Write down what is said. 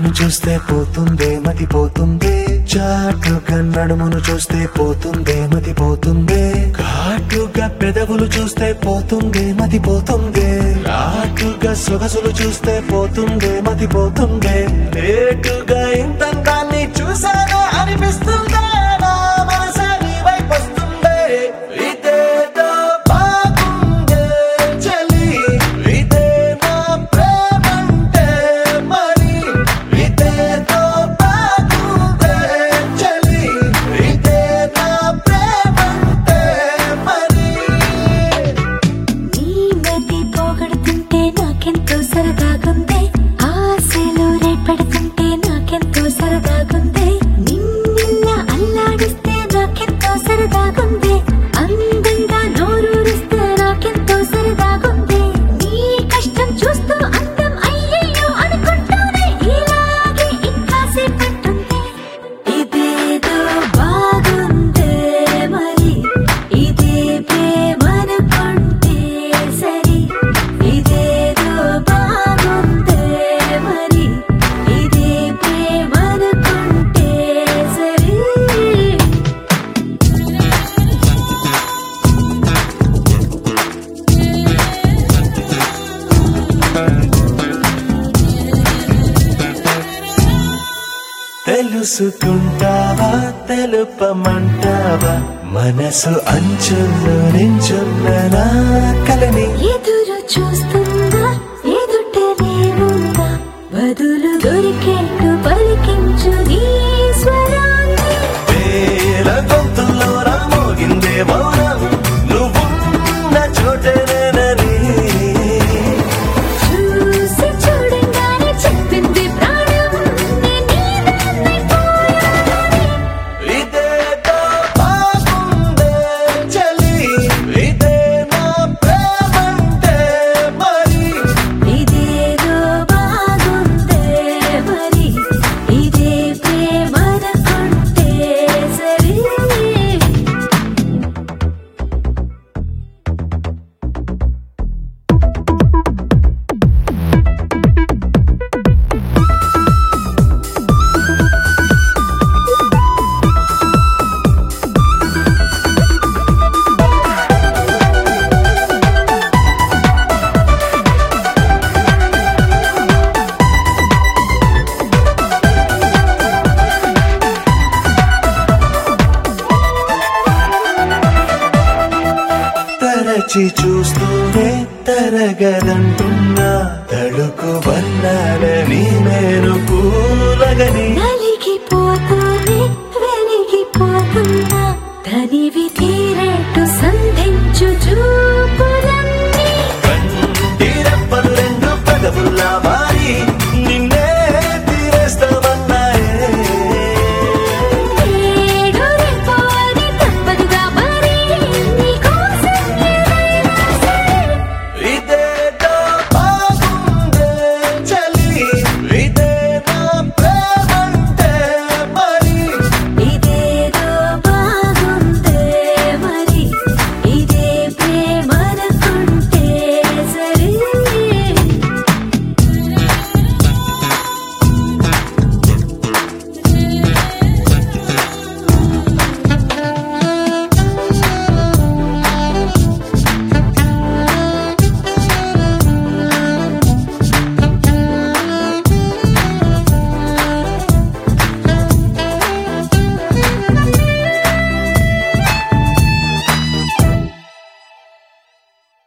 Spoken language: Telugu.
నన్ను చూస్తే పోతుందే మతి పోతుందే, చాటుగా నడుమును చూస్తే పోతుందే మతి పోతుందే, ఘాటుగా పెదవులు చూస్తే పోతుందే మతి పోతుందే, ఘాటుగా సొగసులు చూస్తే పోతుందే మతి పోతుందే, లేటుగా ఇంతంతాన్ని చూసానే అనిపిస్తుందే, నా మనసే నీ వైపు వస్తుందే. ఇదేదో బాగుందే చలి, ఇదే నా ప్రేమంటే మరి, ఇదేదో బాగుందే చలి, ఇదే నా ప్రేమంటే మరి. నీ మతి పోగొడుతుంటే నాకెంతో సరదాగుంది, ఆశలు రేపెడుతుంటే నాకెంతో సరదాగుంది, నిన్న అల్లాడిస్తే నాకెంతో సరదాగుంది, అందంగా నోరూరిస్తే నాకెంతో సరదాగుంది, నీ కష్టం చూస్తూ అందం అయ్యయ్యో అనుకుంటూనే ఇలాగే ఇంకాసేపట్టుంది. ఇదేదో బాగుందే మరి, ఇదే ప్రేమనుకుంటే సరి, ఇదేదో బాగుందే మరి, ఇదే ప్రేమనుకుంటే సరి. తెలుసుకుంటావా తెలుపమంటావా, మనసు అంచుల్లో నించున్న నా కలని. ఎదురు చూస్తుందా ఎదుటనే ఉందా, బదులు దొరికేట్టు పలికించు నీ స్వరాన్ని. వేల గొంతుల్లో రామోగిందే మౌనం, నువ్వున్న చోటనేనని. చూసి చూడంగానే చెప్పింది ప్రాణం, నేను నీదాన్నైపోయానని. ఇదేదో బాగుందే చలి, ఇదే నా ప్రేమంటే మరి, ఇదేదో బాగుందే మరి, ఇదే ప్రేమనుకుంటే సరి. తరచి చూస్తూనే తరగదంటున్నా, తడుకు వన్నాలని నేను పూలగని. నలి